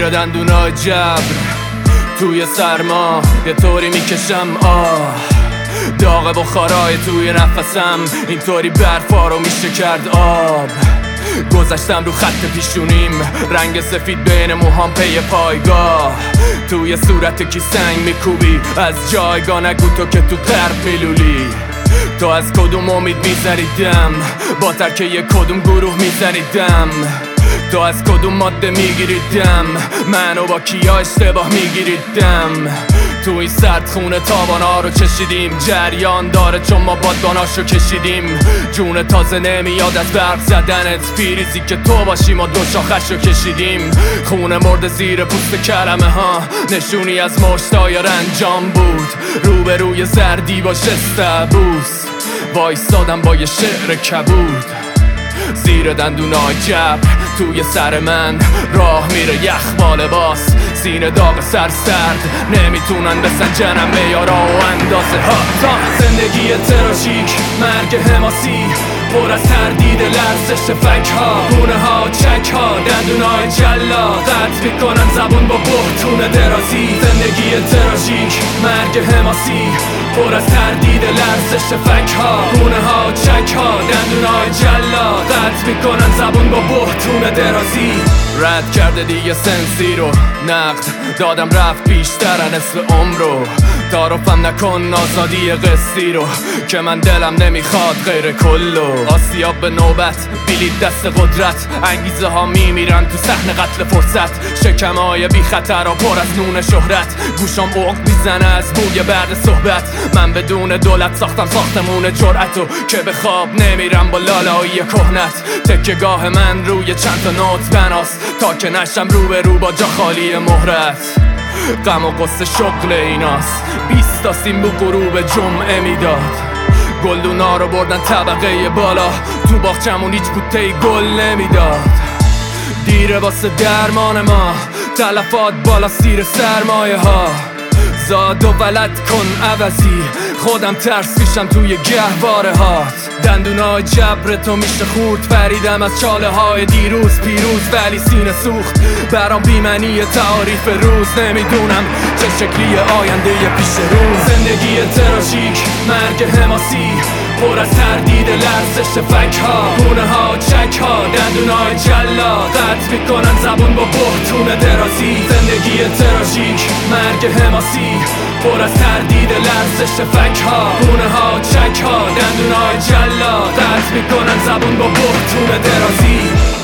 زیر دندونای جبر توی سرما یه طوری میکشم داغ بخارای توی نفسم اینطوری برفا رو میشه کرد آب. گذشتم رو خط پیشونیم رنگ سفید بین موهام پی پایگاه توی صورت کی سنگ میکوبی از جایگاه نگو تو که تو غرب میلولی. تو از کدوم امید میزنیدم با ترکه کدوم گروه میزنیدم تو از کدوم ماده میگیریدم منو با کیا اشتباه میگیریدم. تو این سردخونه تابانا رو چشیدیم جریان داره چون ما بادباناشو کشیدیم. جون تازه نمیاد از برق زدنت پیریزی که تو باشیم و دو شاخشو کشیدیم. خونه مرده زیر پوست کلمه ها نشونی از مشتای رنجام بود روبروی زردی با شستبوس وایستادم با یه شعر کبود. زیر دندونای جبر توی سر من راه میره یخ با لباس سینه داغ سرد نمیتونن بسنجنم میارا و اندازه ها تا زندگی تراژیک مرگ حماسی پر از تردید لرزش فک ها گونه ها چک ها دندونای جلا قطع میکنن زبون با بحتون درازی. زندگی تراژیک مرگ حماسی پر از تردید لرزش فک ها گونه ها چک ها دندونای جلا قطع میکنن زبون با بحتون درازی. رد کرده دیگه سنسی رو نقد دادم رفت بیشتر نصف عمر رو تعارفم نکن آزادی قصی رو که من دلم نمیخواد غیر کلو. آسیاب به نوبت بلیط دست قدرت انگیزه ها میمیرن تو صحن قتل فرصت شکمای بی خطر و پر از نون شهرت گوشام عقد میزنه از بوی بعد صحبت. من بدون دولت ساختم ساختمون جرأتو که به خواب نمیرم با لالایی کهنت. تکیه‌گاه من روی چند تا نوت بناست تا که نشم رو به رو با جا خالی مهرت. غم و غصه شغل ایناست 20 تا سیم غروب جمعه میداد گلدونا رو بردن طبقه بالا تو باغچمون هیچ بوته گل نمیداد. دیره واسه درمان ما تلفات بالا سیر سرمایه ها زاد و ولد کن عوضی خودم ترس پیشم توی گهواره هات. دندونای جبر تو میشه خورد فریدم از چاله های دیروز پیروز ولی سینه سوخت برام بیمنی تعاریف روز نمیدونم چه شکلی آینده پیش روز. زندگی تراژیک مرگ حماسی پر از تردید لرزش فک ها گونه ها چک ها دندونای جلا قطع میکنن زبون با بحتون درازی. زندگی تراژیک مرگ حماسی پر از تردید لرزش فک ها گونه ها چک ها دندونای جلا قطع میکنن زبون با بحتون درازی.